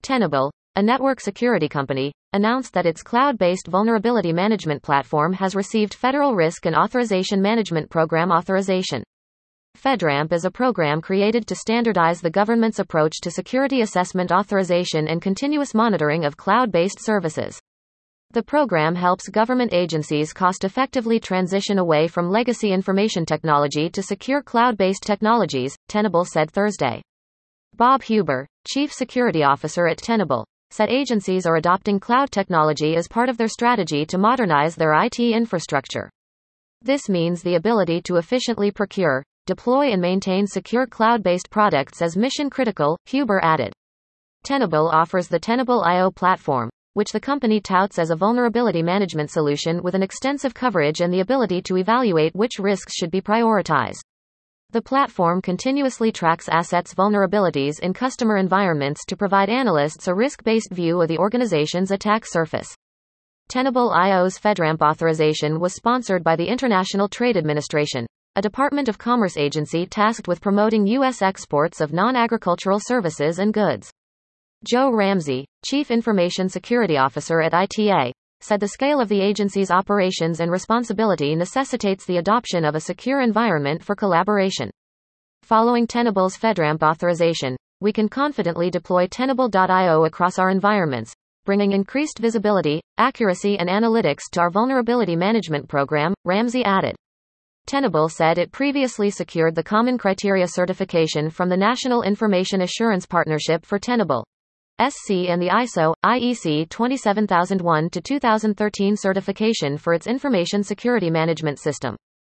Tenable, a network security company, announced that its cloud-based vulnerability management platform has received Federal Risk and Authorization Management Program authorization. FedRAMP is a program created to standardize the government's approach to security assessment, authorization, and continuous monitoring of cloud-based services. The program helps government agencies cost-effectively transition away from legacy information technology to secure cloud-based technologies, Tenable said Thursday. Bob Huber, Chief Security Officer at Tenable, said agencies are adopting cloud technology as part of their strategy to modernize their IT infrastructure. This means the ability to efficiently procure, deploy, and maintain secure cloud-based products as mission-critical, Huber added. Tenable offers the Tenable.io platform, which the company touts as a vulnerability management solution with an extensive coverage and the ability to evaluate which risks should be prioritized. The platform continuously tracks assets vulnerabilities in customer environments to provide analysts a risk-based view of the organization's attack surface. Tenable.io's FedRAMP authorization was sponsored by the International Trade Administration, a Department of Commerce agency tasked with promoting U.S. exports of non-agricultural services and goods. Joe Ramsey, Chief Information Security Officer at ITA, said the scale of the agency's operations and responsibility necessitates the adoption of a secure environment for collaboration. Following Tenable's FedRAMP authorization, we can confidently deploy Tenable.io across our environments, bringing increased visibility, accuracy, and analytics to our vulnerability management program, Ramsey added. Tenable said it previously secured the Common Criteria certification from the National Information Assurance Partnership for Tenable SC and the ISO/IEC 27001-2013 certification for its information security management system.